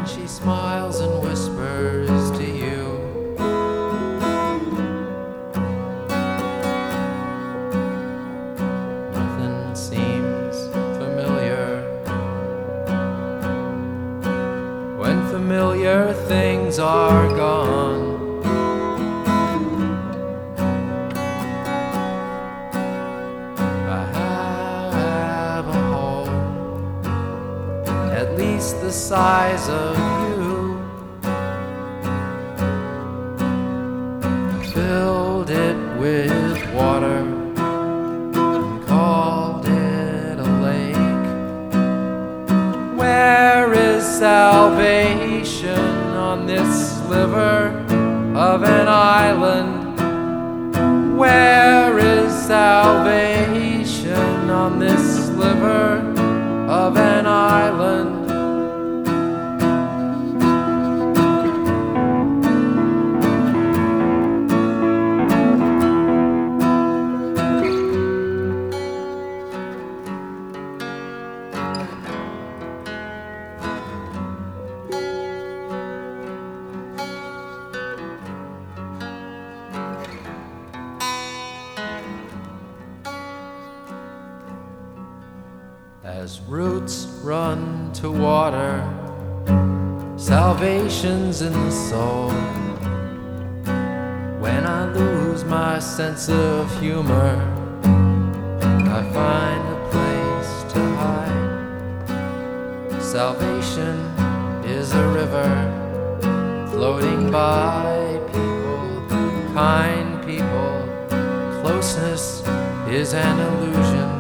she smiles and whispers to you. Nothing seems familiar when familiar things are gone. I have a home, at least the size of you. Filled it with water and called it a lake. Where is salvation on this sliver of an island? Where is salvation on this sliver of an island? As roots run to water, salvation's in the soul. When I lose my sense of humor, I find a place to hide. Salvation is a river floating by people, kind people. Closeness is an illusion.